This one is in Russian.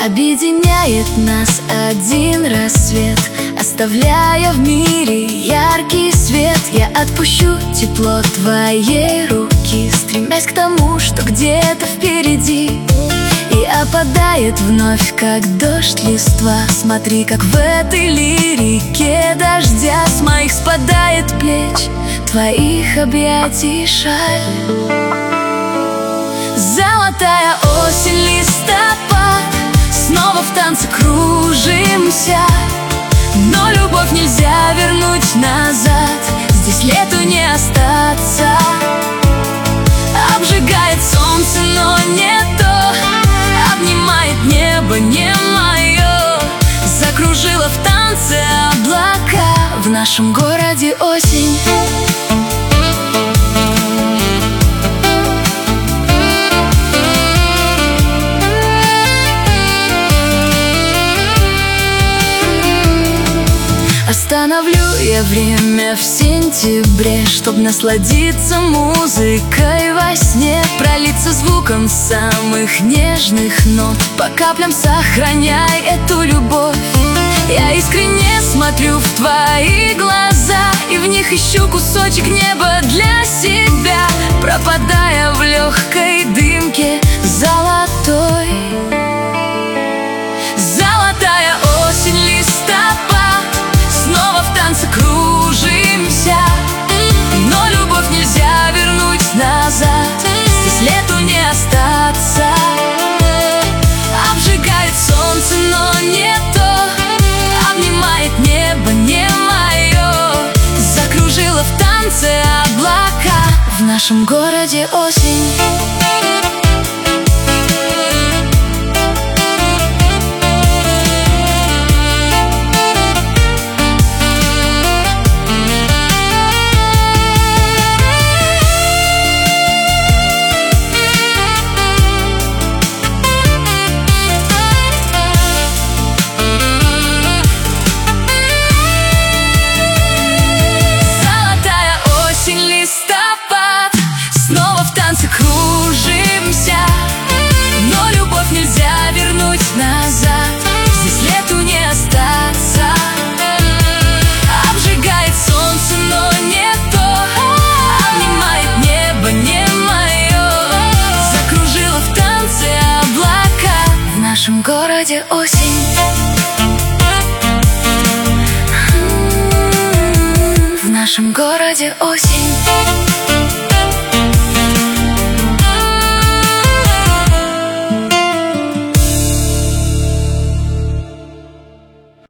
Объединяет нас один рассвет, оставляя в мире яркий свет. Я отпущу тепло твоей руки, стремясь к тому, что где-то впереди. И опадает вновь, как дождь, листва. Смотри, как в этой лирике дождя с моих спадает плеч твоих объятий шаль. Золотая осень, листопад, снова в танце кружимся. Но любовь нельзя вернуть назад, здесь лету не остаться. Обжигает солнце, но не то, обнимает небо не мое. Закружила в танце облака, в нашем городе осень. Остановлю я время в сентябре, чтоб насладиться музыкой во сне, пролиться звуком самых нежных нот, по каплям сохраняй эту любовь. Я искренне смотрю в твои глаза, и в них ищу кусочек неба для себя, пропадая в легкой дымке золотой. Золотая осень, листопад, снова в танце кружимся. Но любовь нельзя вернуть назад, здесь лету не остаться. Обжигает солнце, но не то, обнимает небо не мое. Закружила в танце облака, в нашем городе осень. Снова в танце кружимся, но любовь нельзя вернуть назад, здесь лету не остаться. Обжигает солнце, но не то, обнимает небо не мое. Закружила в танце облака, в нашем городе осень. В нашем городе осень.